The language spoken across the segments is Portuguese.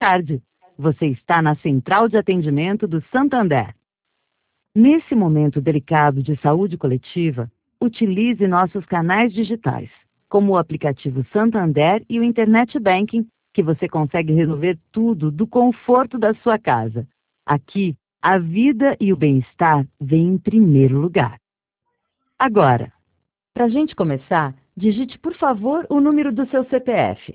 tarde. Você está na Central de Atendimento do Santander. Nesse momento delicado de saúde coletiva, utilize nossos canais digitais, como o aplicativo Santander e o Internet Banking, que você consegue resolver tudo do conforto da sua casa. Aqui, a vida e o bem-estar vêm em primeiro lugar. Agora, para a gente começar, digite, por favor, o número do seu CPF.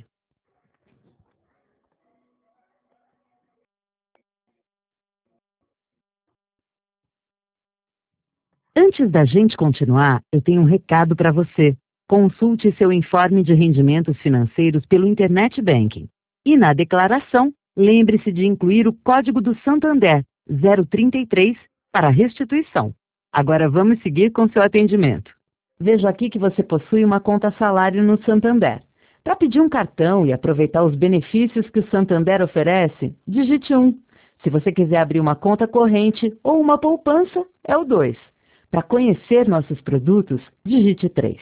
Antes da gente continuar, eu tenho um recado para você. Consulte seu informe de rendimentos financeiros pelo Internet Banking. E na declaração, lembre-se de incluir o código do Santander 033 para restituição. Agora vamos seguir com seu atendimento. Vejo aqui que você possui uma conta salário no Santander. Para pedir um cartão e aproveitar os benefícios que o Santander oferece, digite 1. Se você quiser abrir uma conta corrente ou uma poupança, é o 2. Para conhecer nossos produtos, digite 3.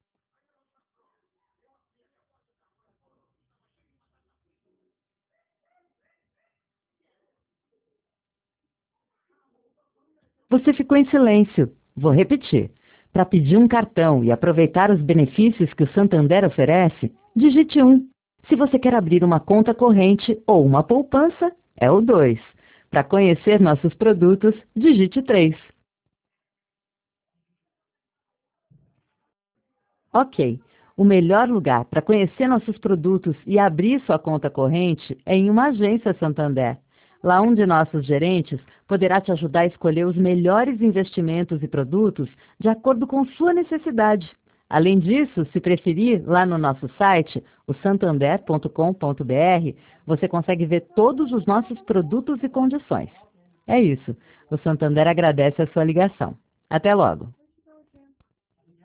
Você ficou em silêncio. Vou repetir. Para pedir um cartão e aproveitar os benefícios que o Santander oferece, digite 1. Se você quer abrir uma conta corrente ou uma poupança, é o 2. Para conhecer nossos produtos, digite 3. Ok. O melhor lugar para conhecer nossos produtos e abrir sua conta corrente é em uma agência Santander. Lá um de nossos gerentes poderá te ajudar a escolher os melhores investimentos e produtos de acordo com sua necessidade. Além disso, se preferir, lá no nosso site, o santander.com.br, você consegue ver todos os nossos produtos e condições. É isso. O Santander agradece a sua ligação. Até logo.